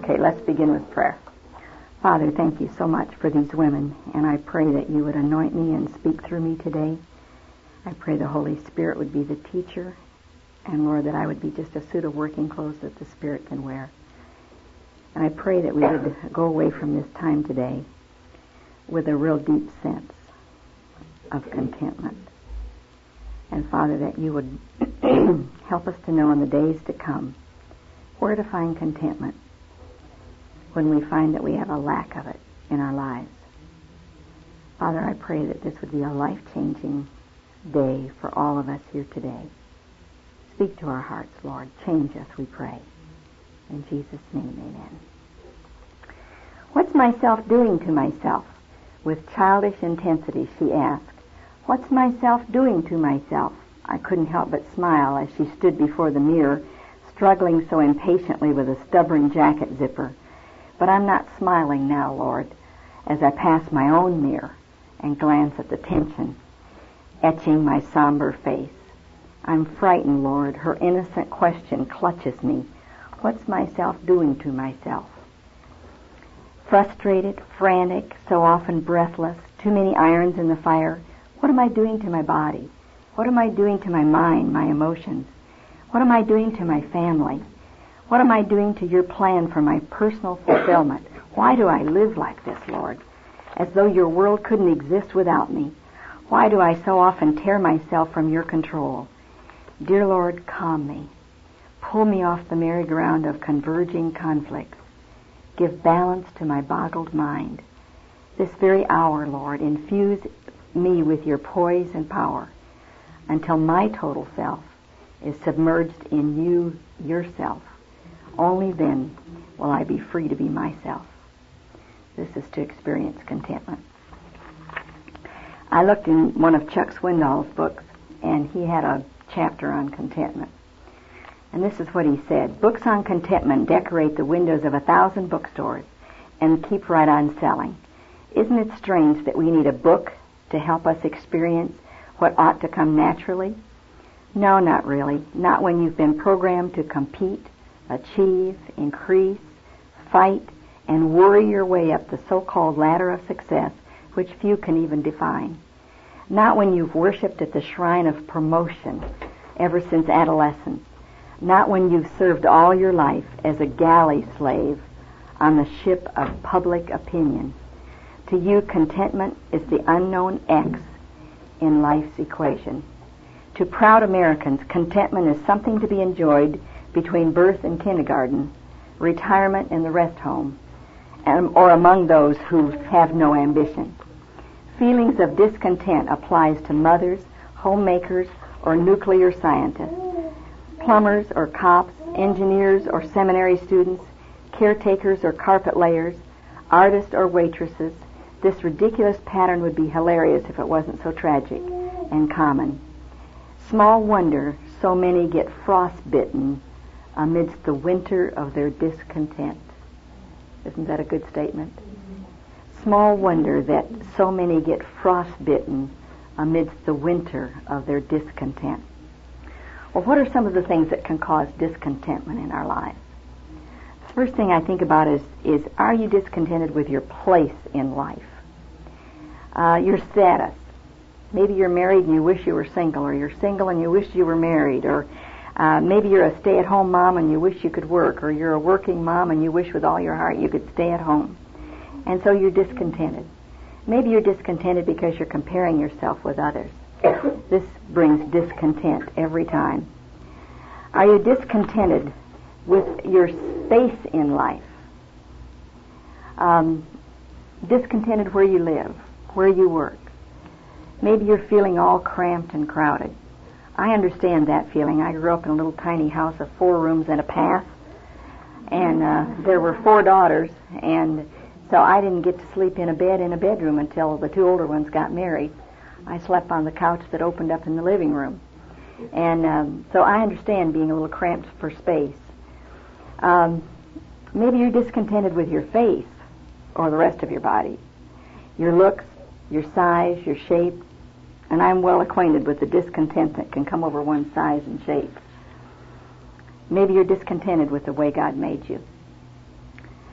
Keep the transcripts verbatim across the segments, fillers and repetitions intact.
Okay, let's begin with prayer. Father, thank you so much for these women, and I pray that you would anoint me and speak through me today. I pray the Holy Spirit would be the teacher, and Lord, that I would be just a suit of working clothes that the Spirit can wear. And I pray that we would go away from this time today with a real deep sense of contentment. And Father, that you would help us to know in the days to come where to find contentment when we find that we have a lack of it in our lives. Father, I pray that this would be a life-changing day for all of us here today. Speak to our hearts, Lord. Change us, we pray. In Jesus' name, amen. What's myself doing to myself? With childish intensity, she asked. What's myself doing to myself? I couldn't help but smile as she stood before the mirror, struggling so impatiently with a stubborn jacket zipper. But I'm not smiling now, Lord, as I pass my own mirror and glance at the tension etching my somber face. I'm frightened, Lord. Her innocent question clutches me. What's myself doing to myself? Frustrated, frantic, so often breathless, too many irons in the fire. What am I doing to my body? What am I doing to my mind, my emotions? What am I doing to my family? What am I doing to your plan for my personal fulfillment? Why do I live like this, Lord? As though your world couldn't exist without me. Why do I so often tear myself from your control? Dear Lord, calm me. Pull me off the merry-go-round of converging conflicts. Give balance to my boggled mind. This very hour, Lord, infuse me with your poise and power until my total self is submerged in you, yourself. Only then will I be free to be myself. This is to experience contentment. I looked in one of Chuck Swindoll's books, and he had a chapter on contentment. And this is what he said. Books on contentment decorate the windows of a thousand bookstores and keep right on selling. Isn't it strange that we need a book to help us experience what ought to come naturally? No, not really. Not when you've been programmed to compete, achieve, increase, fight, and worry your way up the so-called ladder of success, which few can even define. Not when you've worshipped at the shrine of promotion ever since adolescence. Not when you've served all your life as a galley slave on the ship of public opinion. To you, contentment is the unknown X in life's equation. To proud Americans, contentment is something to be enjoyed between birth and kindergarten, retirement and the rest home, and, or among those who have no ambition. Feelings of discontent applies to mothers, homemakers, or nuclear scientists, plumbers or cops, engineers or seminary students, caretakers or carpet layers, artists or waitresses. This ridiculous pattern would be hilarious if it wasn't so tragic and common. Small wonder so many get frostbitten amidst the winter of their discontent. Isn't that a good statement? Small wonder that so many get frostbitten amidst the winter of their discontent. Well, what are some of the things that can cause discontentment in our lives? The first thing I think about is, is are you discontented with your place in life? Uh, your status. Maybe you're married and you wish you were single, or you're single and you wish you were married, or uh, maybe you're a stay-at-home mom and you wish you could work, or you're a working mom and you wish with all your heart you could stay at home. And so you're discontented. Maybe you're discontented because you're comparing yourself with others. This brings discontent every time. Are you discontented with your space in life? Um, discontented where you live, where you work. Maybe you're feeling all cramped and crowded. I understand that feeling. I grew up in a little tiny house of four rooms and a bath, and uh, there were four daughters, and so I didn't get to sleep in a bed in a bedroom until the two older ones got married. I slept on the couch that opened up in the living room. And um, so I understand being a little cramped for space. Um, maybe you're discontented with your face or the rest of your body, your looks, your size, your shape. And I'm well acquainted with the discontent that can come over one's size and shape. Maybe you're discontented with the way God made you.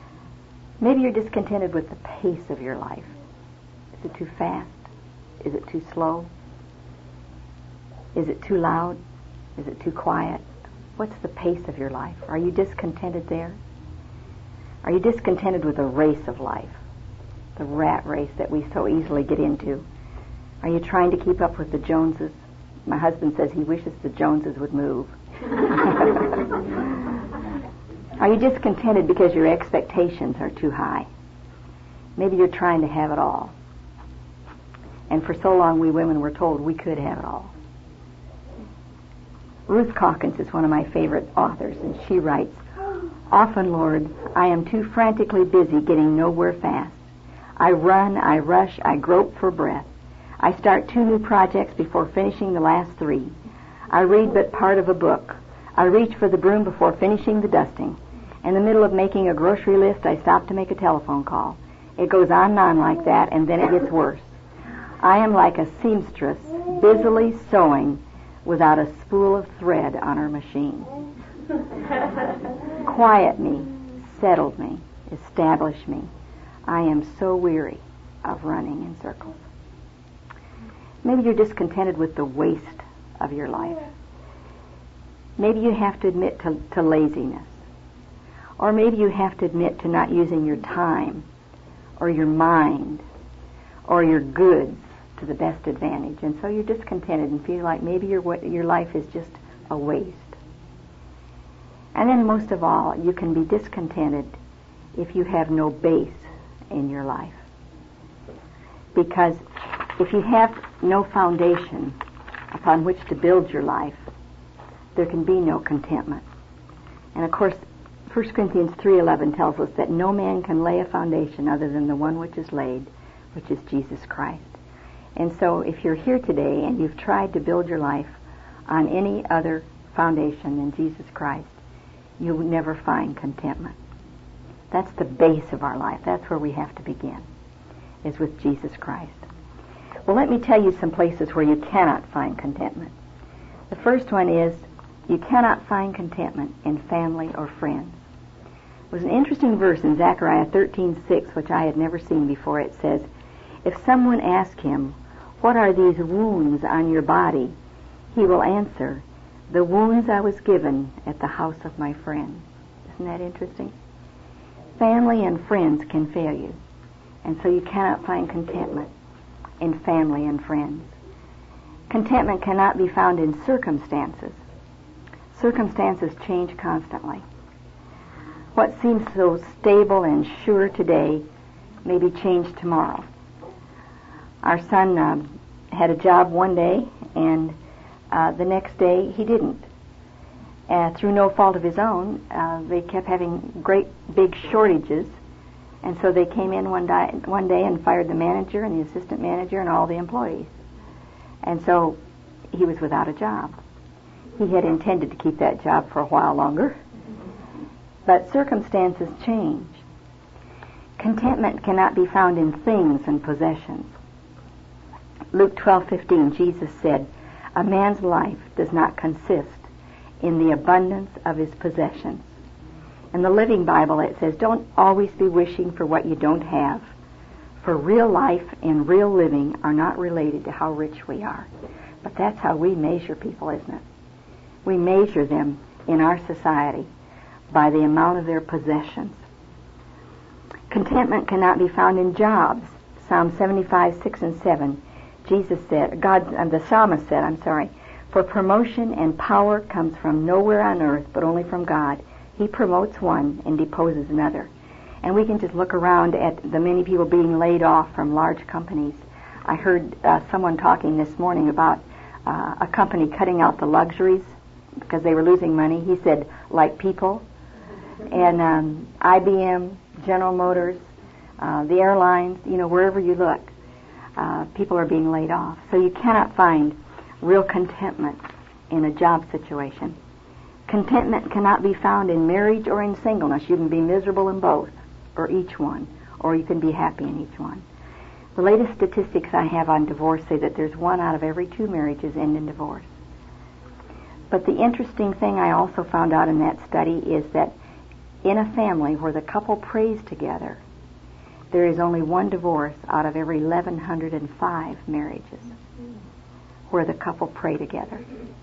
Maybe you're discontented with the pace of your life. Is it too fast? Is it too slow? Is it too loud? Is it too quiet? What's the pace of your life? Are you discontented there? Are you discontented with the race of life? The rat race that we so easily get into? Are you trying to keep up with the Joneses? My husband says he wishes the Joneses would move. Are you discontented because your expectations are too high? Maybe you're trying to have it all. And for so long we women were told we could have it all. Ruth Calkins is one of my favorite authors, and she writes, "Often, Lord, I am too frantically busy getting nowhere fast. I run, I rush, I grope for breath. I start two new projects before finishing the last three. I read but part of a book. I reach for the broom before finishing the dusting. In the middle of making a grocery list, I stop to make a telephone call. It goes on and on like that, and then it gets worse. I am like a seamstress busily sewing without a spool of thread on her machine. Quiet me, settle me, establish me. I am so weary of running in circles." Maybe you're discontented with the waste of your life. Maybe you have to admit to, to laziness. Or maybe you have to admit to not using your time or your mind or your goods to the best advantage. And so you're discontented and feel like maybe your your life is just a waste. And then most of all, you can be discontented if you have no base in your life. Because if you have no foundation upon which to build your life, there can be no contentment. And of course, First Corinthians three eleven tells us that no man can lay a foundation other than the one which is laid, which is Jesus Christ. And so if you're here today and you've tried to build your life on any other foundation than Jesus Christ, you'll never find contentment. That's the base of our life. That's where we have to begin, is with Jesus Christ. Well, let me tell you some places where you cannot find contentment. The first one is you cannot find contentment in family or friends. There's an interesting verse in Zechariah thirteen six, which I had never seen before. It says, "If someone asks him, 'What are these wounds on your body?' he will answer, 'The wounds I was given at the house of my friend.'" Isn't that interesting? Family and friends can fail you, and so you cannot find contentment in family and friends. Contentment cannot be found in circumstances. Circumstances change constantly. What seems so stable and sure today may be changed tomorrow. Our son uh, had a job one day, and uh, the next day he didn't. Uh, through no fault of his own, uh, they kept having great big shortages, and so they came in one day, one day and fired the manager and the assistant manager and all the employees. And so he was without a job. He had intended to keep that job for a while longer. But circumstances change. Contentment cannot be found in things and possessions. Luke twelve fifteen, Jesus said, "A man's life does not consist in the abundance of his possessions." In the Living Bible it says, "Don't always be wishing for what you don't have, for real life and real living are not related to how rich we are." But that's how we measure people, isn't it? We measure them in our society by the amount of their possessions. Contentment cannot be found in jobs. Psalm seventy-five, six and seven, Jesus said, God, uh, the psalmist said, I'm sorry, "For promotion and power comes from nowhere on earth, but only from God. He promotes one and deposes another." And we can just look around at the many people being laid off from large companies. I heard uh, someone talking this morning about uh, a company cutting out the luxuries because they were losing money. He said, like people. And um, I B M, General Motors, uh, the airlines, you know, wherever you look, uh, people are being laid off. So you cannot find real contentment in a job situation. Contentment cannot be found in marriage or in singleness. You can be miserable in both, or each one, or you can be happy in each one. The latest statistics I have on divorce say that there's one out of every two marriages end in divorce. But the interesting thing I also found out in that study is that in a family where the couple prays together there is only one divorce out of every eleven oh five marriages where the couple pray together.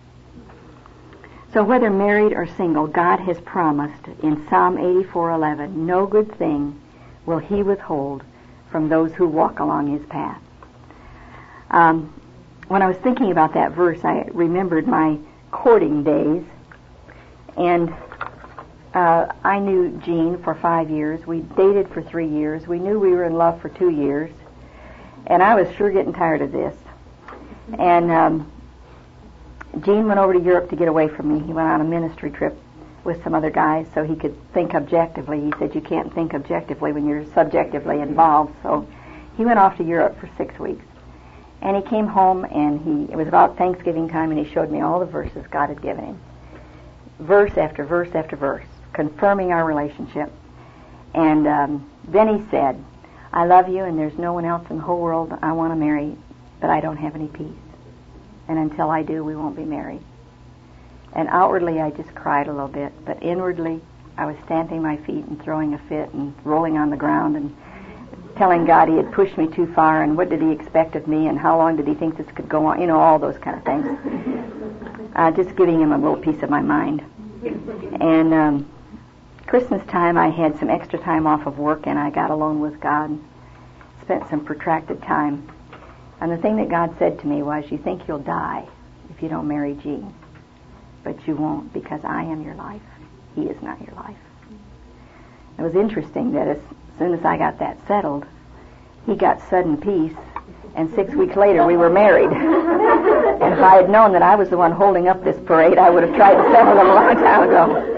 So whether married or single, God has promised in Psalm eighty-four eleven, no good thing will He withhold from those who walk along His path. Um, when I was thinking about that verse, I remembered my courting days, and uh, I knew Jean for five years. We dated for three years. We knew we were in love for two years, and I was sure getting tired of this. And um, Gene went over to Europe to get away from me. He went on a ministry trip with some other guys so he could think objectively. He said you can't think objectively when you're subjectively involved. So he went off to Europe for six weeks. And he came home, and he it was about Thanksgiving time, and he showed me all the verses God had given him. Verse after verse after verse, confirming our relationship. And um, then he said, I love you, and there's no one else in the whole world I want to marry, but I don't have any peace. And until I do, we won't be married. And outwardly, I just cried a little bit, but inwardly, I was stamping my feet and throwing a fit and rolling on the ground and telling God He had pushed me too far, and what did He expect of me, and how long did He think this could go on, you know, all those kind of things. Uh, just giving Him a little piece of my mind. And um, Christmas time, I had some extra time off of work, and I got alone with God, spent some protracted time. And the thing that God said to me was, you think you'll die if you don't marry Jean, but you won't, because I am your life. He is not your life. It was interesting that as soon as I got that settled, he got sudden peace, and six weeks later we were married. And if I had known that I was the one holding up this parade, I would have tried to settle it a long time ago.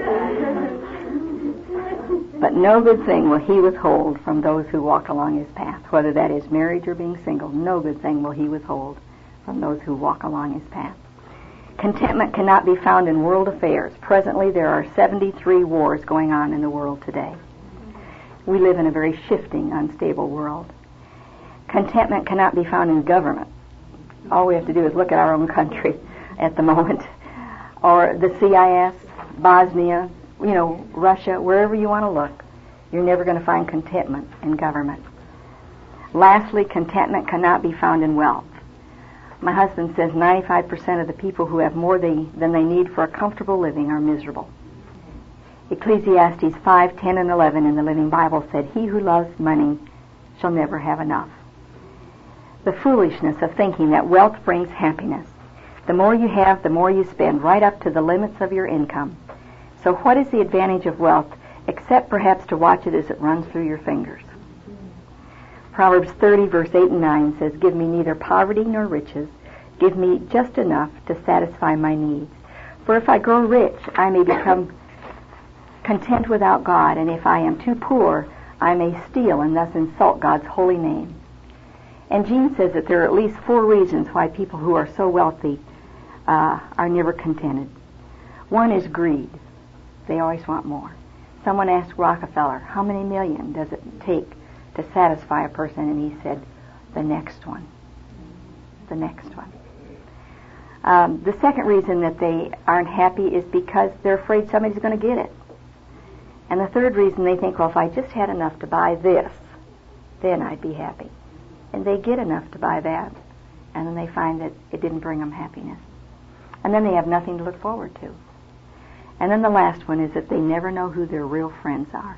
But no good thing will He withhold from those who walk along His path, whether that is marriage or being single. No good thing will He withhold from those who walk along His path. Contentment cannot be found in world affairs. Presently, there are seventy-three wars going on in the world today. We live in a very shifting, unstable world. Contentment cannot be found in government. All we have to do is look at our own country at the moment, or the C I S, Bosnia, you know, Russia, wherever you want to look. You're never going to find contentment in government. Lastly, contentment cannot be found in wealth. My husband says ninety-five percent of the people who have more they, than they need for a comfortable living are miserable. Ecclesiastes five, ten, and eleven in the Living Bible said, he who loves money shall never have enough. The foolishness of thinking that wealth brings happiness. The more you have, the more you spend, right up to the limits of your income. So what is the advantage of wealth, except perhaps to watch it as it runs through your fingers? Proverbs thirty, verse eight and nine says, give me neither poverty nor riches. Give me just enough to satisfy my needs. For if I grow rich, I may become content without God, and if I am too poor, I may steal and thus insult God's holy name. And Jean says that there are at least four reasons why people who are so wealthy uh, are never contented. One is greed. They always want more. Someone asked Rockefeller, how many million does it take to satisfy a person? And he said, the next one. The next one. Um, the second reason that they aren't happy is because they're afraid somebody's going to get it. And the third reason, they think, well, if I just had enough to buy this, then I'd be happy. And they get enough to buy that, and then they find that it didn't bring them happiness. And then they have nothing to look forward to. And then the last one is that they never know who their real friends are.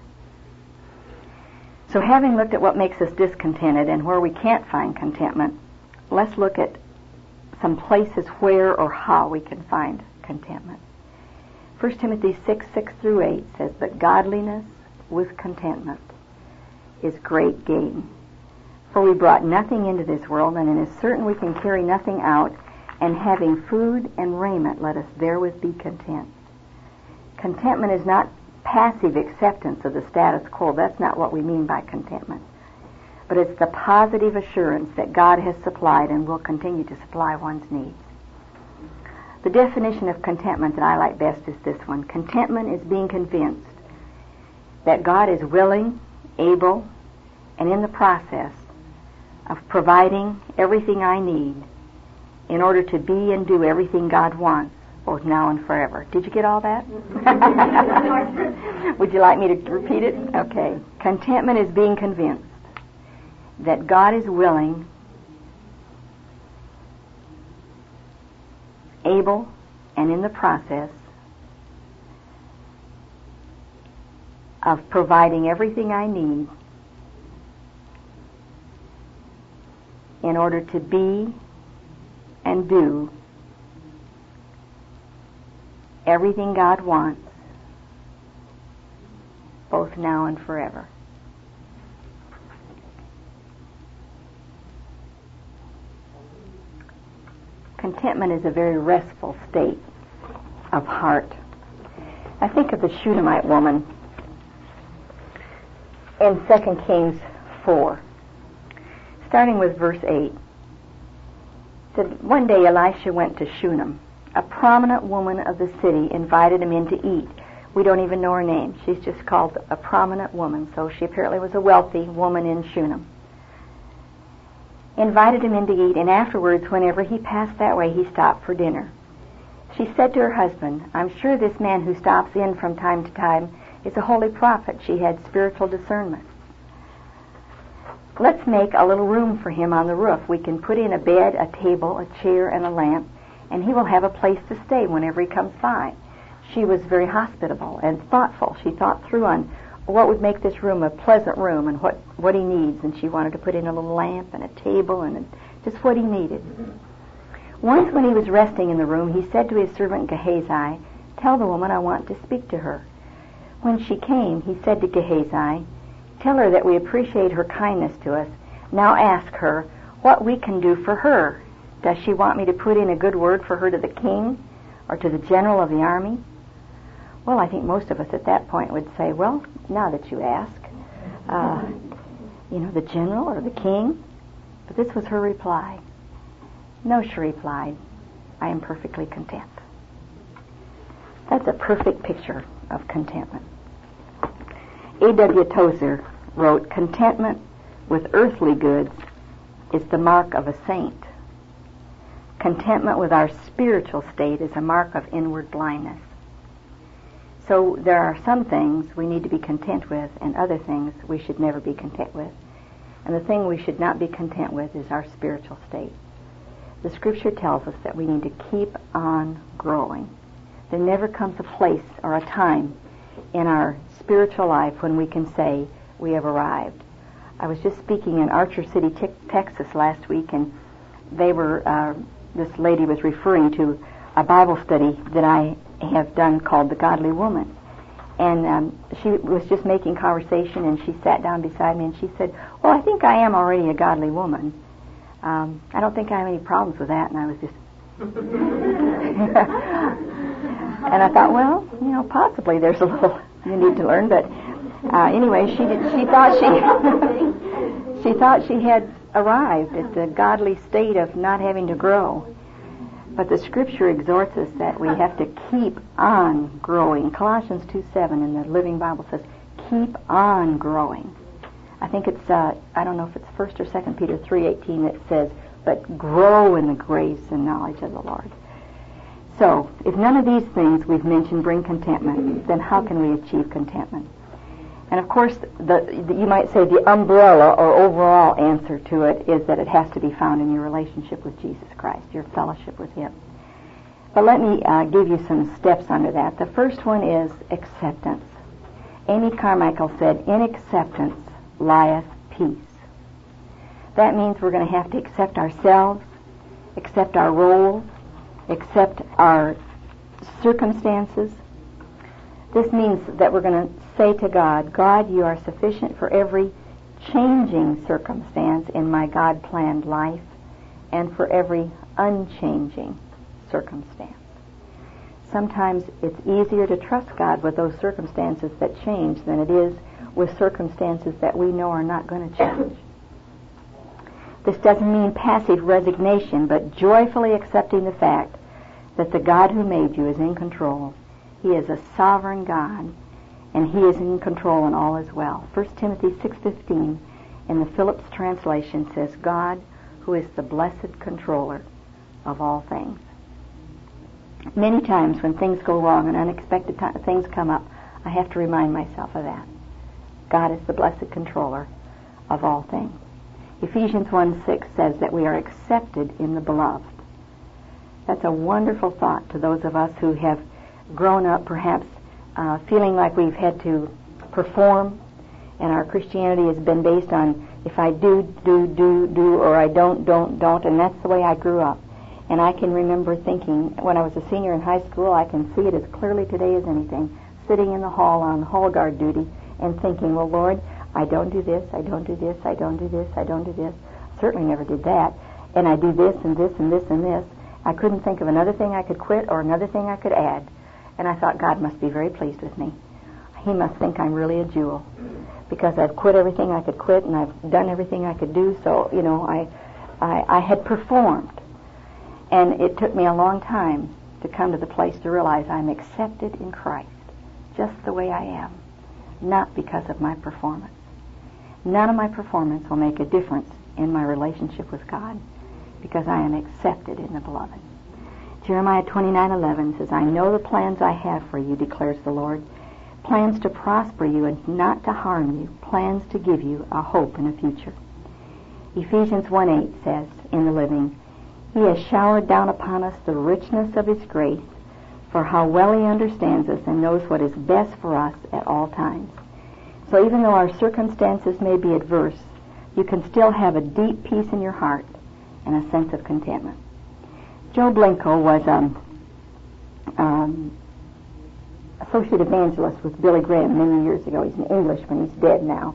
So having looked at what makes us discontented and where we can't find contentment, let's look at some places where or how we can find contentment. First Timothy six, six through eight says, but godliness with contentment is great gain. For we brought nothing into this world, and it is certain we can carry nothing out, and having food and raiment, let us therewith be content. Contentment is not passive acceptance of the status quo. That's not what we mean by contentment. But it's the positive assurance that God has supplied and will continue to supply one's needs. The definition of contentment that I like best is this one. Contentment is being convinced that God is willing, able, and in the process of providing everything I need in order to be and do everything God wants, both now and forever. Did you get all that? Would you like me to repeat it? Okay. Contentment is being convinced that God is willing, able, and in the process of providing everything I need in order to be and do everything God wants, both now and forever. Contentment is a very restful state of heart. I think of the Shunammite woman in Second Kings four, starting with verse eight. It said, one day Elisha went to Shunem. A prominent woman of the city invited him in to eat. We don't even know her name. She's just called a prominent woman, so she apparently was a wealthy woman in Shunem. Invited him in to eat, and afterwards, whenever he passed that way, he stopped for dinner. She said to her husband, I'm sure this man who stops in from time to time is a holy prophet. She had spiritual discernment. Let's make a little room for him on the roof. We can put in a bed, a table, a chair, and a lamp, and he will have a place to stay whenever he comes by. She was very hospitable and thoughtful. She thought through on what would make this room a pleasant room and what, what he needs, and she wanted to put in a little lamp and a table and a, just what he needed. Once when he was resting in the room, he said to his servant Gehazi, tell the woman I want to speak to her. When she came, he said to Gehazi, tell her that we appreciate her kindness to us. Now ask her what we can do for her. Does she want me to put in a good word for her to the king or to the general of the army? Well, I think most of us at that point would say, well, now that you ask, uh, you know, the general or the king. But this was her reply. No, she replied, I am perfectly content. That's a perfect picture of contentment. A W Tozer wrote, contentment with earthly goods is the mark of a saint. Contentment with our spiritual state is a mark of inward blindness. So there are some things we need to be content with and other things we should never be content with. And the thing we should not be content with is our spiritual state. The Scripture tells us that we need to keep on growing. There never comes a place or a time in our spiritual life when we can say we have arrived. I was just speaking in Archer City, te- Texas last week, and they were, uh, this lady was referring to a Bible study that I have done called The Godly Woman. And um, she was just making conversation, and she sat down beside me, and she said, well, I think I am already a godly woman. Um, I don't think I have any problems with that. And I was just... and I thought, well, you know, possibly there's a little you need to learn. But uh, anyway, she did, she thought she she thought she had arrived at the godly state of not having to grow. But the Scripture exhorts us that we have to keep on growing. Colossians two seven in the Living Bible says, keep on growing. I think it's, uh, I don't know if it's First or Second Peter three eighteen that says, but grow in the grace and knowledge of the Lord. So, if none of these things we've mentioned bring contentment, then how can we achieve contentment? And of course, the, the, you might say the umbrella or overall answer to it is that it has to be found in your relationship with Jesus Christ, your fellowship with Him. But let me uh, give you some steps under that. The first one is acceptance. Amy Carmichael said, in acceptance lieth peace. That means we're going to have to accept ourselves, accept our role, accept our circumstances. This means that we're going to say to God, God, you are sufficient for every changing circumstance in my God-planned life and for every unchanging circumstance. Sometimes it's easier to trust God with those circumstances that change than it is with circumstances that we know are not going to change. This doesn't mean passive resignation, but joyfully accepting the fact that the God who made you is in control. He is a sovereign God, and He is in control in all as well. First Timothy six fifteen in the Phillips translation says, God who is the blessed controller of all things. Many times when things go wrong and unexpected t- things come up, I have to remind myself of that. God is the blessed controller of all things. Ephesians one six says that we are accepted in the beloved. That's a wonderful thought to those of us who have grown up perhaps uh, feeling like we've had to perform, and our Christianity has been based on if I do, do, do, do, or I don't, don't, don't, and that's the way I grew up. And I can remember thinking, when I was a senior in high school, I can see it as clearly today as anything, sitting in the hall on hall guard duty and thinking, well, Lord, I don't do this, I don't do this, I don't do this, I don't do this. Certainly never did that. And I do this and this and this and this. I couldn't think of another thing I could quit or another thing I could add. And I thought, God must be very pleased with me. He must think I'm really a jewel, because I've quit everything I could quit and I've done everything I could do. So, you know, I, I, I had performed. And it took me a long time to come to the place to realize I'm accepted in Christ, just the way I am, not because of my performance. None of my performance will make a difference in my relationship with God, because I am accepted in the beloved. Jeremiah twenty-nine eleven says, I know the plans I have for you, declares the Lord, plans to prosper you and not to harm you, plans to give you a hope and a future. Ephesians one eight says in the Living, He has showered down upon us the richness of His grace, for how well He understands us and knows what is best for us at all times. So even though our circumstances may be adverse, you can still have a deep peace in your heart and a sense of contentment. Joe Blinko was um, um, associate evangelist with Billy Graham many years ago. He's an Englishman. He's dead now.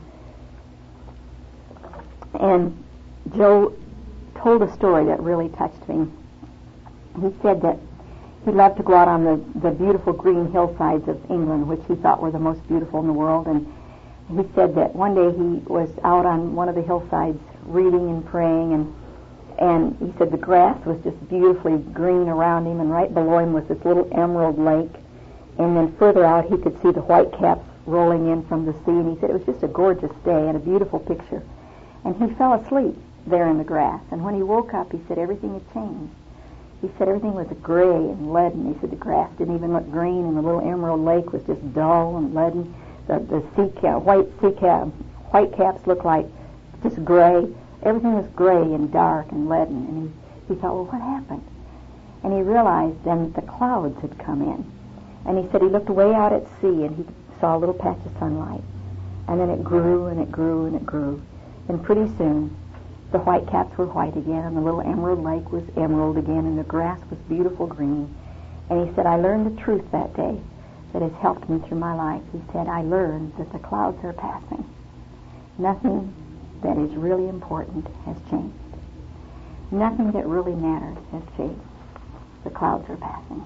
And Joe told a story that really touched me. He said that he loved to go out on the, the beautiful green hillsides of England, which he thought were the most beautiful in the world. And he said that one day he was out on one of the hillsides reading and praying, and and he said the grass was just beautifully green around him, and right below him was this little emerald lake, and then further out he could see the white caps rolling in from the sea, and he said it was just a gorgeous day and a beautiful picture. And he fell asleep there in the grass, and when he woke up he said everything had changed. He said everything was gray and leaden. He said the grass didn't even look green, and the little emerald lake was just dull and leaden. The, the sea cap, white sea cap, white caps looked like just gray. Everything was gray and dark and leaden. And he, he thought, well, what happened? And he realized then that the clouds had come in. And he said he looked way out at sea and he saw a little patch of sunlight. And then it grew and it grew and it grew. And pretty soon the white caps were white again, and the little emerald lake was emerald again, and the grass was beautiful green. And he said, I learned the truth that day that has helped me through my life. He said, I learned that the clouds are passing. Nothing that is really important has changed. Nothing that really matters has changed. The clouds are passing.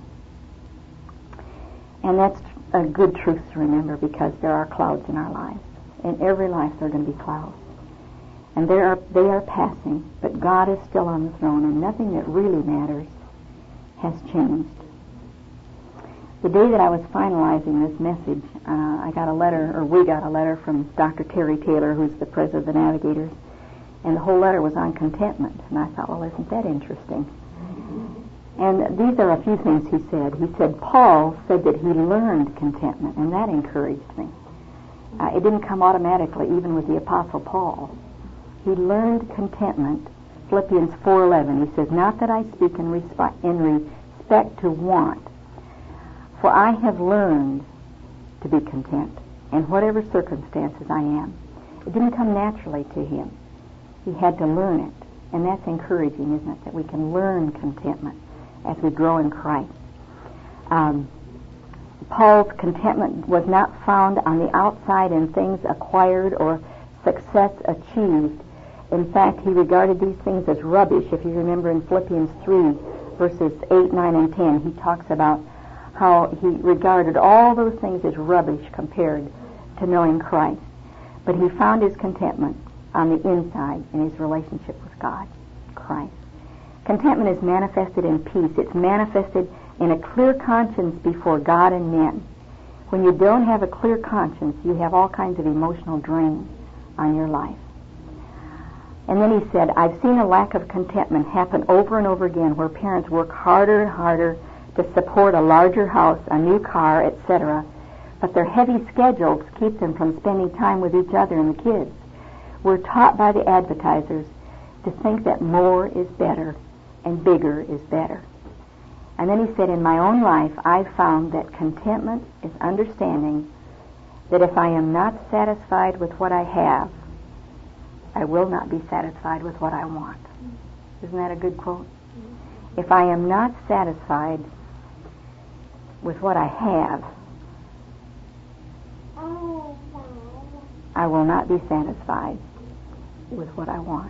And that's a good truth to remember, because there are clouds in our lives. In every life there are going to be clouds. And they are, they are passing, but God is still on the throne, and nothing that really matters has changed. The day that I was finalizing this message, uh, I got a letter, or we got a letter from Doctor Terry Taylor, who's the president of the Navigators, and the whole letter was on contentment. And I thought, well, isn't that interesting? And these are a few things he said. He said, Paul said that he learned contentment, and that encouraged me. Uh, it didn't come automatically, even with the Apostle Paul. He learned contentment. Philippians four eleven, he says, not that I speak in, resp- in respect to want, for I have learned to be content in whatever circumstances I am. It didn't come naturally to him. He had to learn it. And that's encouraging, isn't it? That we can learn contentment as we grow in Christ. Um, Paul's contentment was not found on the outside in things acquired or success achieved. In fact, he regarded these things as rubbish. If you remember in Philippians three, verses eight, nine, and ten, he talks about how he regarded all those things as rubbish compared to knowing Christ. But he found his contentment on the inside in his relationship with God, Christ. Contentment is manifested in peace. It's manifested in a clear conscience before God and men. When you don't have a clear conscience, you have all kinds of emotional drain on your life. And then he said, I've seen a lack of contentment happen over and over again, where parents work harder and harder to support a larger house, a new car, et cetera, but their heavy schedules keep them from spending time with each other and the kids. We're taught by the advertisers to think that more is better and bigger is better. And then he said, in my own life, I've found that contentment is understanding that if I am not satisfied with what I have, I will not be satisfied with what I want. Isn't that a good quote? If I am not satisfied with what I have, I will not be satisfied with what I want.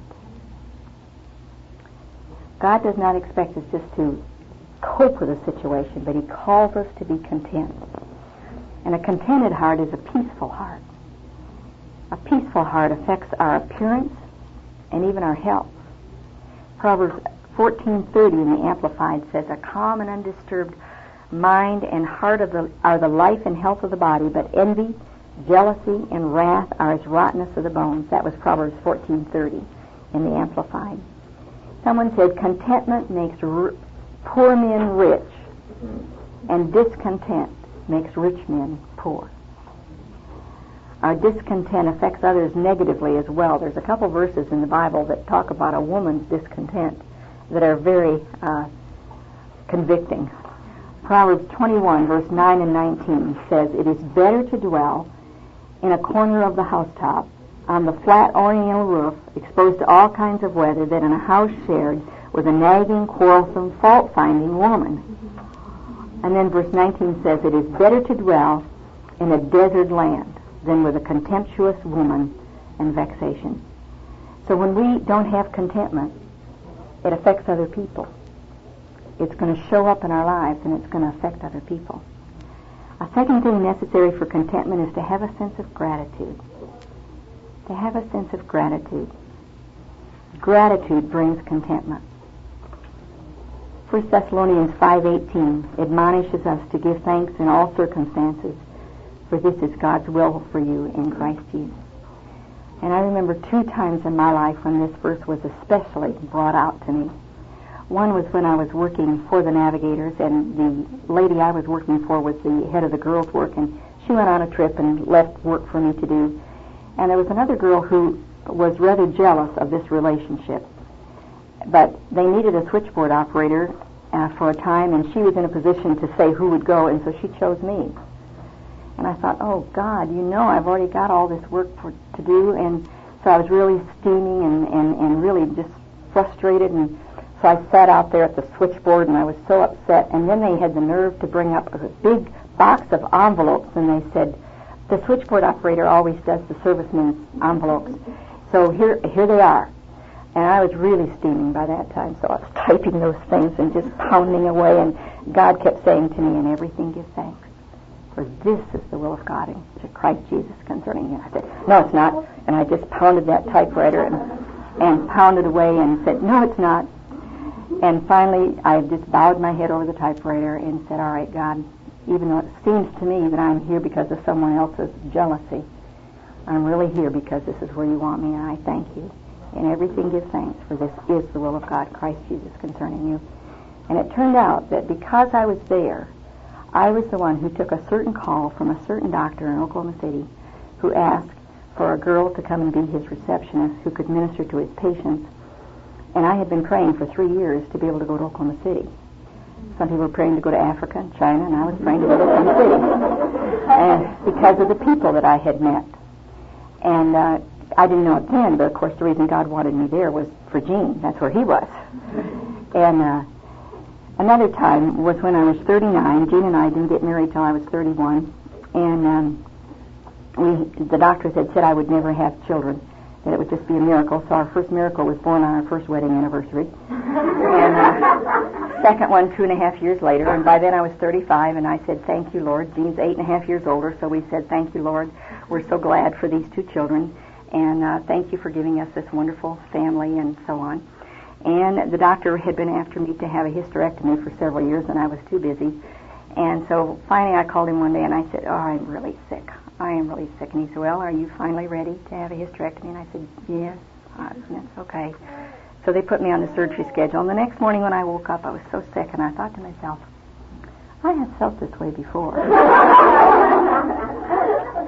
God does not expect us just to cope with a situation, but he calls us to be content. And a contented heart is a peaceful heart. A peaceful heart affects our appearance and even our health. Proverbs fourteen thirty in the Amplified says, a calm and undisturbed mind and heart of the, are the life and health of the body, but envy, jealousy, and wrath are as rottenness of the bones. That was Proverbs fourteen thirty in the Amplified. Someone said, contentment makes r- poor men rich, and discontent makes rich men poor. Our discontent affects others negatively as well. There's a couple verses in the Bible that talk about a woman's discontent that are very uh, convicting. Proverbs twenty-one, verse nine and nineteen says, it is better to dwell in a corner of the housetop, on the flat oriental roof, exposed to all kinds of weather, than in a house shared with a nagging, quarrelsome, fault-finding woman. And then verse nineteen says, it is better to dwell in a desert land than with a contemptuous woman and vexation. So when we don't have contentment, it affects other people. It's going to show up in our lives, and it's going to affect other people. A second thing necessary for contentment is to have a sense of gratitude. To have a sense of gratitude. Gratitude brings contentment. First Thessalonians five eighteen admonishes us to give thanks in all circumstances, for this is God's will for you in Christ Jesus. And I remember two times in my life when this verse was especially brought out to me. One was when I was working for the Navigators, and the lady I was working for was the head of the girls' work, and she went on a trip and left work for me to do. And there was another girl who was rather jealous of this relationship. But they needed a switchboard operator uh, for a time, and she was in a position to say who would go, and so she chose me. And I thought, oh, God, you know I've already got all this work for, to do, and so I was really steaming and, and, and really just frustrated, and so I sat out there at the switchboard, and I was so upset, and then they had the nerve to bring up a big box of envelopes, and they said, the switchboard operator always does the serviceman's envelopes, so here, here they are. And I was really steaming by that time, so I was typing those things and just pounding away, and God kept saying to me, in everything give thanks, for this is the will of God in Christ Jesus concerning you. I said, no, it's not. And I just pounded that typewriter and, and pounded away and said, no, it's not. And finally, I just bowed my head over the typewriter and said, all right, God, even though it seems to me that I'm here because of someone else's jealousy, I'm really here because this is where you want me, and I thank you. In everything give thanks, for this is the will of God, Christ Jesus, concerning you. And it turned out that because I was there, I was the one who took a certain call from a certain doctor in Oklahoma City who asked for a girl to come and be his receptionist who could minister to his patients. And I had been praying for three years to be able to go to Oklahoma City. Some people were praying to go to Africa and China, and I was praying to go to Oklahoma City. And because of the people that I had met. And uh, I didn't know it then, but of course the reason God wanted me there was for Gene. That's where he was. And uh, another time was when I was thirty-nine. Gene and I didn't get married till I was thirty-one. And um, we, the doctors had said I would never have children, that it would just be a miracle. So our first miracle was born on our first wedding anniversary. And uh, second one two and a half years later. And by then I was thirty-five, and I said, thank you, Lord. Gene's eight and a half years older, so we said, thank you, Lord. We're so glad for these two children. And uh, thank you for giving us this wonderful family and so on. And the doctor had been after me to have a hysterectomy for several years, and I was too busy. And so finally I called him one day, and I said, oh, I'm really sick. I am really sick. And he said, well, are you finally ready to have a hysterectomy? And I said, yes. Uh, that's okay. So they put me on the surgery schedule. And the next morning when I woke up, I was so sick, and I thought to myself, I have felt this way before.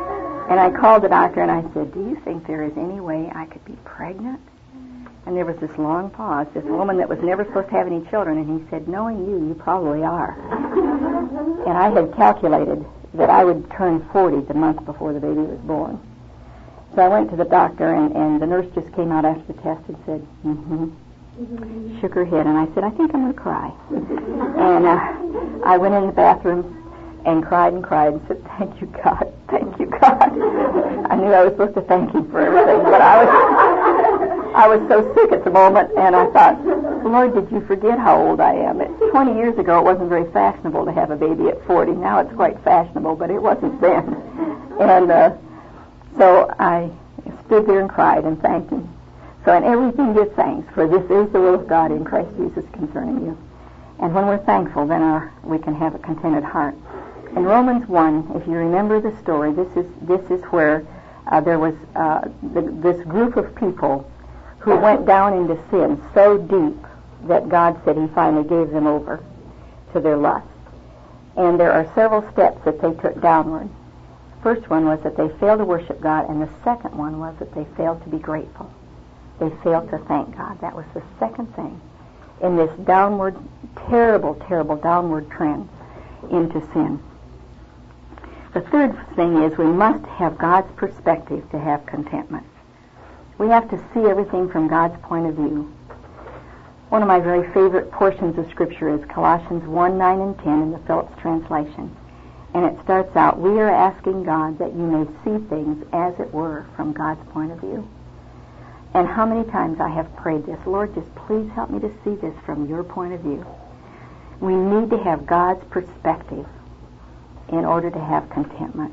And I called the doctor and I said, do you think there is any way I could be pregnant? And there was this long pause, this woman that was never supposed to have any children, and he said, knowing you, you probably are. And I had calculated that I would turn forty the month before the baby was born. So I went to the doctor, and, and the nurse just came out after the test and said, mm-hmm. Mm-hmm. Shook her head, and I said, I think I'm going to cry. And uh, I went in the bathroom and cried and cried and said, thank you, God, thank you, God. I knew I was supposed to thank him for everything, but I was I was so sick at the moment, and I thought, Lord, did you forget how old I am? It's twenty years ago, it wasn't very fashionable to have a baby at forty. Now it's quite fashionable, but it wasn't then. And uh, so I stood there and cried and thanked him. So in everything give thanks, for this is the will of God in Christ Jesus concerning you. And when we're thankful, then our, we can have a contented heart. In Romans one, if you remember the story, this is this is where uh, there was uh, the, this group of people who went down into sin so deep that God said he finally gave them over to their lust. And there are several steps that they took downward. First one was that they failed to worship God, and the second one was that they failed to be grateful. They failed to thank God. That was the second thing in this downward, terrible, terrible downward trend into sin. The third thing is we must have God's perspective to have contentment. We have to see everything from God's point of view. One of my very favorite portions of Scripture is Colossians one, nine, and ten in the Phillips translation. And it starts out, we are asking God that you may see things as it were from God's point of view. And how many times I have prayed this, Lord, just please help me to see this from your point of view. We need to have God's perspective in order to have contentment.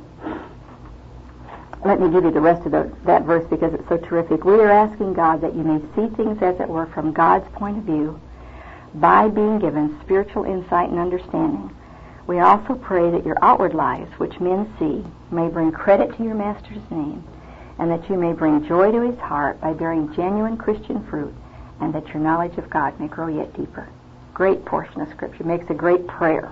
Let me give you the rest of the, that verse because it's so terrific. We are asking God that you may see things as it were from God's point of view by being given spiritual insight and understanding. We also pray that your outward lives, which men see, may bring credit to your Master's name, and that you may bring joy to his heart by bearing genuine Christian fruit, and that your knowledge of God may grow yet deeper. Great portion of Scripture. Makes a great prayer.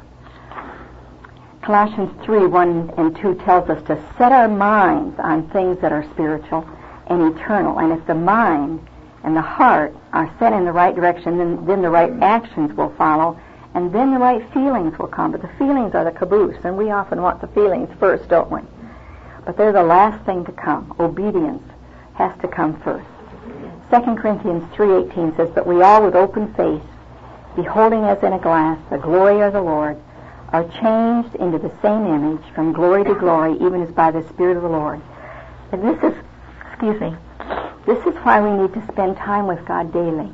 Colossians three, one and two tells us to set our minds on things that are spiritual and eternal. And if the mind and the heart are set in the right direction, then, then the right actions will follow, and then the right feelings will come. But the feelings are the caboose, and we often want the feelings first, don't we? But they're the last thing to come. Obedience has to come first. Second Corinthians three eighteen says, but we all with open face, beholding as in a glass the glory of the Lord, are changed into the same image from glory to glory, even as by the Spirit of the Lord. And this is, excuse me, this is why we need to spend time with God daily,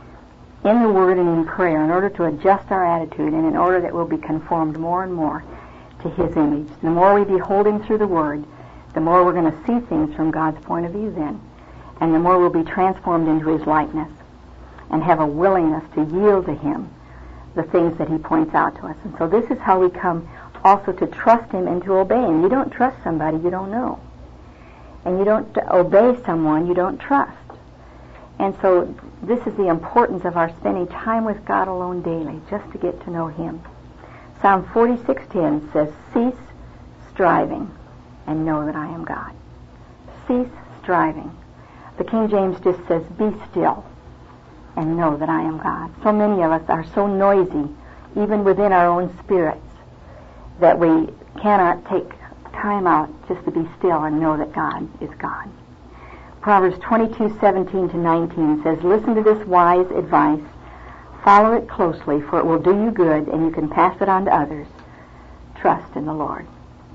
in the Word and in prayer, in order to adjust our attitude and in order that we'll be conformed more and more to His image. The more we behold Him through the Word, the more we're going to see things from God's point of view then, and the more we'll be transformed into His likeness and have a willingness to yield to Him the things that He points out to us. And so this is how we come also to trust Him and to obey Him. You don't trust somebody you don't know. And you don't obey someone you don't trust. And so this is the importance of our spending time with God alone daily, just to get to know Him. Psalm forty-six ten says, cease striving and know that I am God. Cease striving. The King James just says, be still and know that I am God. So many of us are so noisy, even within our own spirits, that we cannot take time out just to be still and know that God is God. Proverbs twenty-two seventeen to nineteen says, listen to this wise advice, follow it closely, for it will do you good, and you can pass it on to others. Trust in the Lord.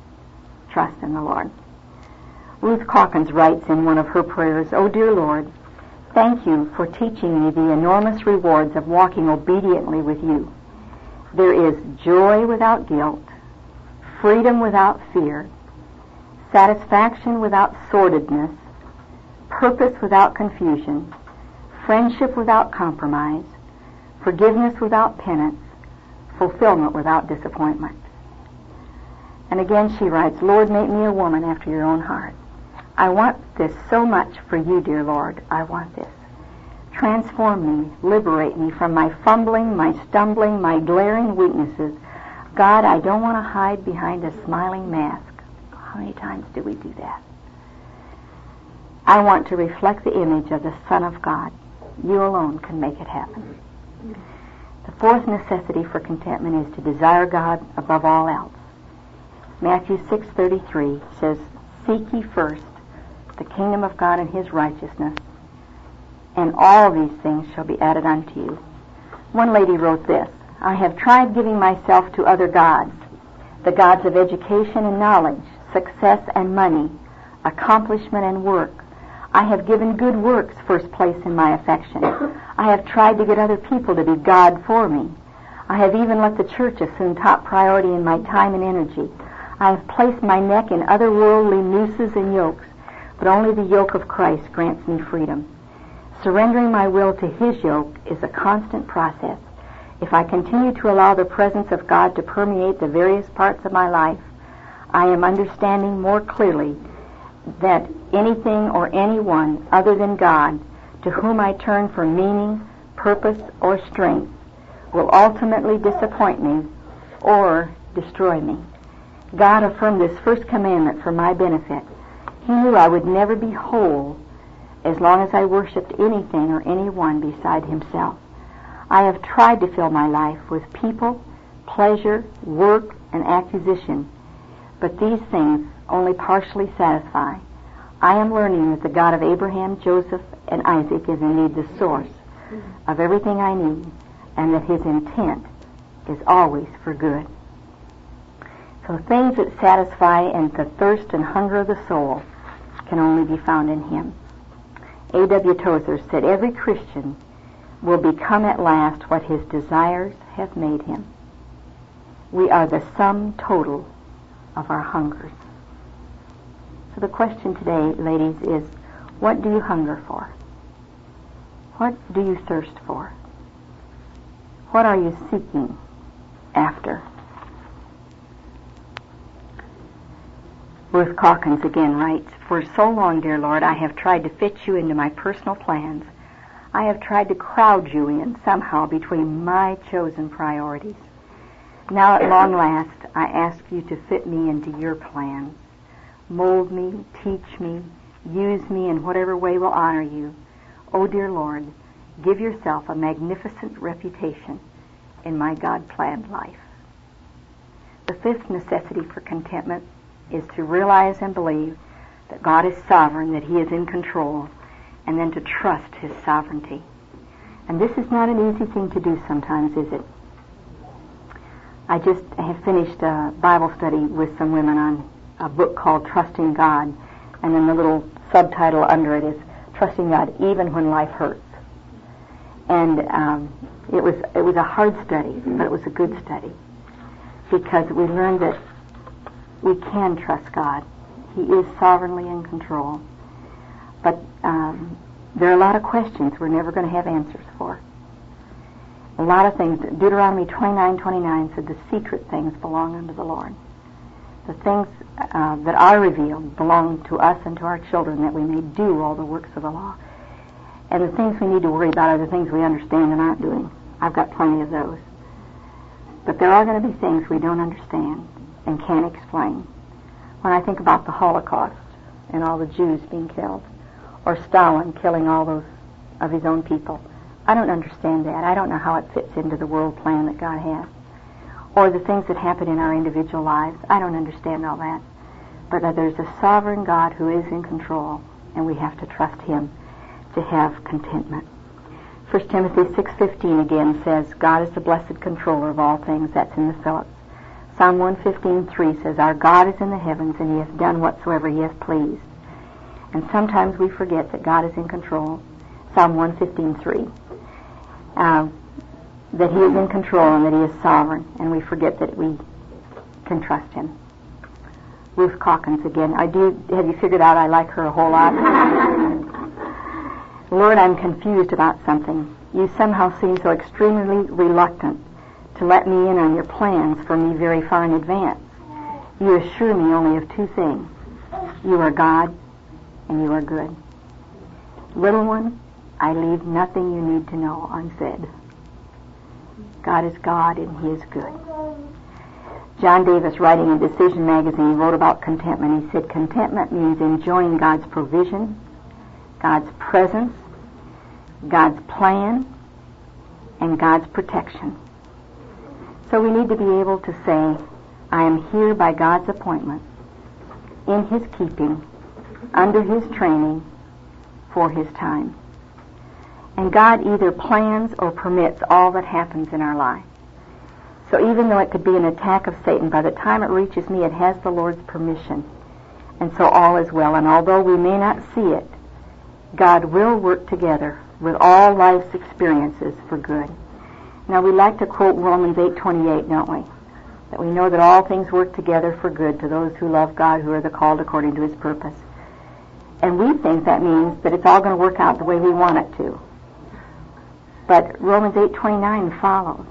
Trust in the Lord. Ruth Calkins writes in one of her prayers, oh dear Lord, thank you for teaching me the enormous rewards of walking obediently with you. There is joy without guilt, freedom without fear, satisfaction without sordidness, purpose without confusion, friendship without compromise, forgiveness without penance, fulfillment without disappointment. And again she writes, Lord, make me a woman after your own heart. I want this so much for you, dear Lord. I want this. Transform me, liberate me from my fumbling, my stumbling, my glaring weaknesses. God, I don't want to hide behind a smiling mask. How many times do we do that? I want to reflect the image of the Son of God. You alone can make it happen. The fourth necessity for contentment is to desire God above all else. Matthew six thirty-three says, "Seek ye first the kingdom of God and his righteousness, and all these things shall be added unto you." One lady wrote this, "I have tried giving myself to other gods, the gods of education and knowledge, success and money, accomplishment and work. I have given good works first place in my affection. I have tried to get other people to be God for me. I have even let the church assume top priority in my time and energy. I have placed my neck in other worldly nooses and yokes, but only the yoke of Christ grants me freedom. Surrendering my will to his yoke is a constant process. If I continue to allow the presence of God to permeate the various parts of my life, I am understanding more clearly that anything or anyone other than God, to whom I turn for meaning, purpose, or strength, will ultimately disappoint me or destroy me. God affirmed this first commandment for my benefit. He knew I would never be whole as long as I worshipped anything or anyone beside himself. I have tried to fill my life with people, pleasure, work, and acquisition, but these things only partially satisfy. I am learning that the God of Abraham, Joseph, and Isaac is indeed the source of everything I need, and that his intent is always for good. So things that satisfy and the thirst and hunger of the soul can only be found in him. A W Tozer said, "Every Christian will become at last what his desires have made him. We are the sum total of our hungers." So the question today, ladies, is, what do you hunger for? What do you thirst for? What are you seeking after? Ruth Calkins again writes, "For so long, dear Lord, I have tried to fit you into my personal plans. I have tried to crowd you in somehow between my chosen priorities. Now at long last, I ask you to fit me into your plans. Mold me, teach me, use me in whatever way will honor you. Oh, dear Lord, give yourself a magnificent reputation in my God-planned life." The fifth necessity for contentment is to realize and believe that God is sovereign, that he is in control, and then to trust his sovereignty. And this is not an easy thing to do sometimes, is it? I just have finished a Bible study with some women on a book called Trusting God, and then the little subtitle under it is Trusting God Even When Life Hurts. And um, it was it was a hard study, but it was a good study, because we learned that we can trust God. He is sovereignly in control. But um, there are a lot of questions we're never going to have answers for. A lot of things. Deuteronomy twenty-nine twenty-nine said the secret things belong unto the Lord. The things uh, that are revealed belong to us and to our children, that we may do all the works of the law. And the things we need to worry about are the things we understand and aren't doing. I've got plenty of those. But there are going to be things we don't understand and can't explain. When I think about the Holocaust and all the Jews being killed, or Stalin killing all those of his own people, I don't understand that. I don't know how it fits into the world plan that God has. Or the things that happen in our individual lives, I don't understand all that. But there's a sovereign God who is in control, and we have to trust him to have contentment. First Timothy six fifteen again says, God is the blessed controller of all things. That's in the Phillips. Psalm one fifteen three says, our God is in the heavens, and he hath done whatsoever he hath pleased. And sometimes we forget that God is in control. Psalm one fifteen three. Uh, that he is in control and that he is sovereign, and we forget that we can trust him. Ruth Calkins again. I do. Have you figured out I like her a whole lot? Lord, I'm confused about something. You somehow seem so extremely reluctant to let me in on your plans for me very far in advance. You assure me only of two things. You are God, and you are good. Little one, I leave nothing you need to know unsaid. God is God, and he is good. John Davis, writing in Decision magazine, wrote about contentment. He said, contentment means enjoying God's provision, God's presence, God's plan, and God's protection. So we need to be able to say, I am here by God's appointment, in His keeping, under His training, for His time. And God either plans or permits all that happens in our life. So even though it could be an attack of Satan, by the time it reaches me, it has the Lord's permission. And so all is well. And although we may not see it, God will work together with all life's experiences for good. Now we like to quote Romans eight twenty-eight, don't we? That we know that all things work together for good to those who love God, who are the called according to His purpose. And we think that means that it's all going to work out the way we want it to. But Romans eight twenty-nine follows.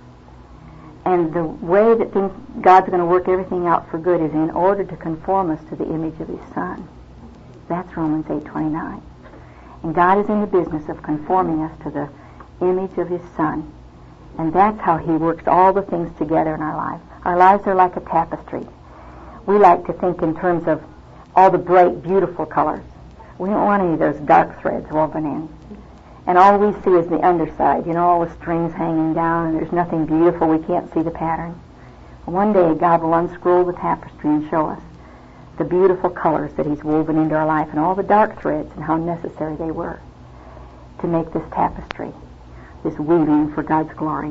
And the way that things, God's going to work everything out for good is in order to conform us to the image of His Son. That's Romans eight twenty-nine. And God is in the business of conforming us to the image of His Son. And that's how He works all the things together in our lives. Our lives are like a tapestry. We like to think in terms of all the bright, beautiful colors. We don't want any of those dark threads woven in. And all we see is the underside, you know, all the strings hanging down, and there's nothing beautiful. We can't see the pattern. One day, God will unscroll the tapestry and show us the beautiful colors that He's woven into our life and all the dark threads and how necessary they were to make this tapestry, this weaving for God's glory.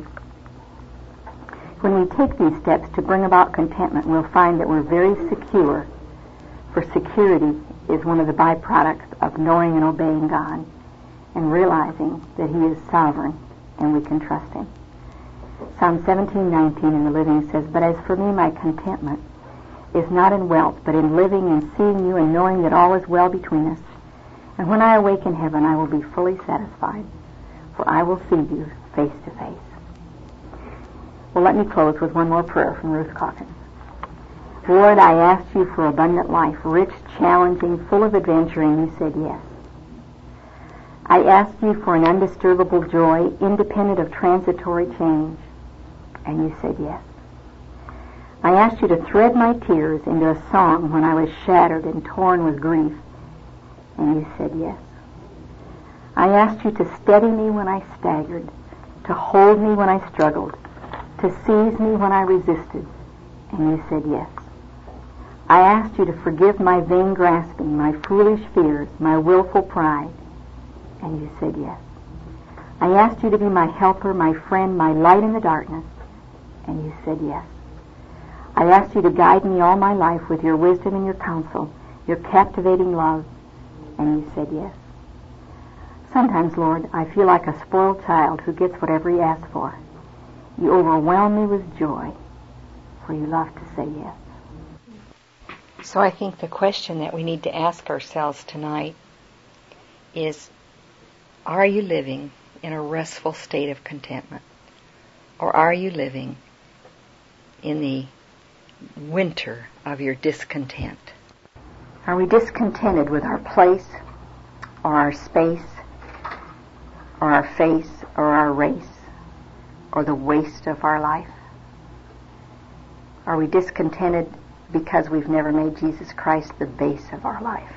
When we take these steps to bring about contentment, we'll find that we're very secure, for security is one of the byproducts of knowing and obeying God and realizing that He is sovereign and we can trust Him. Psalm seventeen nineteen in the Living says, "But as for me, my contentment is not in wealth, but in living and seeing you and knowing that all is well between us. And when I awake in heaven, I will be fully satisfied, for I will see you face to face." Well, let me close with one more prayer from Ruth Calkins. Lord, I asked you for abundant life, rich, challenging, full of adventure, and you said yes. I asked you for an undisturbable joy, independent of transitory change, and you said yes. I asked you to thread my tears into a song when I was shattered and torn with grief, and you said yes. I asked you to steady me when I staggered, to hold me when I struggled, to seize me when I resisted, and you said yes. I asked you to forgive my vain grasping, my foolish fears, my willful pride, and you said yes. I asked you to be my helper, my friend, my light in the darkness, and you said yes. I asked you to guide me all my life with your wisdom and your counsel, your captivating love, and you said yes. Sometimes, Lord, I feel like a spoiled child who gets whatever he asks for. You overwhelm me with joy, for you love to say yes. So I think the question that we need to ask ourselves tonight is, are you living in a restful state of contentment? Or are you living in the winter of your discontent? Are we discontented with our place, or our space, or our face, or our race, or the waste of our life? Are we discontented because we've never made Jesus Christ the base of our life?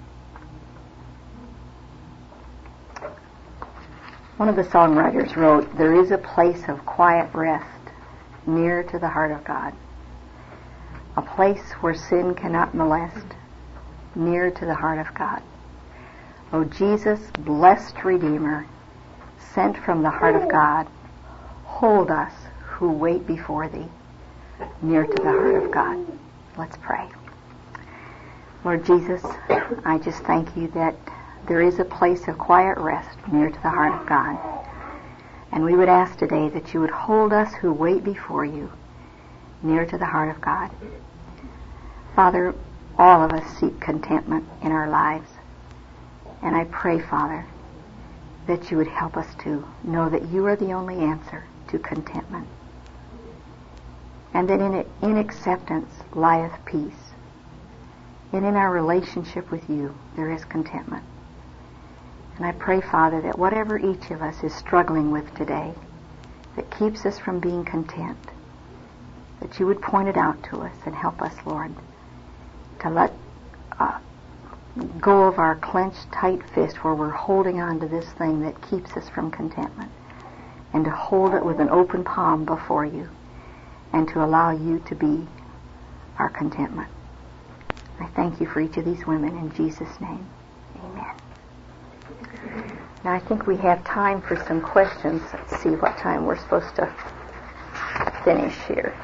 One of the songwriters wrote, "There is a place of quiet rest near to the heart of God, a place where sin cannot molest, near to the heart of God. O Jesus, blessed Redeemer, sent from the heart of God, hold us who wait before Thee, near to the heart of God." Let's pray. Lord Jesus, I just thank You that there is a place of quiet rest near to the heart of God. And we would ask today that You would hold us who wait before You near to the heart of God. Father, all of us seek contentment in our lives. And I pray, Father, that You would help us to know that You are the only answer to contentment. And that in, it, in acceptance lieth peace. And in our relationship with You, there is contentment. And I pray, Father, that whatever each of us is struggling with today that keeps us from being content, that You would point it out to us and help us, Lord, to let uh, go of our clenched tight fist where we're holding on to this thing that keeps us from contentment, and to hold it with an open palm before you, and to allow you to be our contentment. I thank you for each of these women in Jesus' name. Amen. Now I think we have time for some questions. Let's see what time we're supposed to finish here.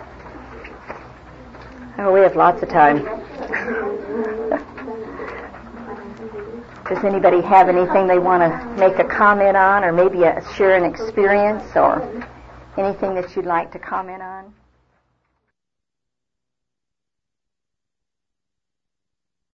Oh, we have lots of time. Does anybody have anything they want to make a comment on, or maybe a, share an experience, or anything that you'd like to comment on?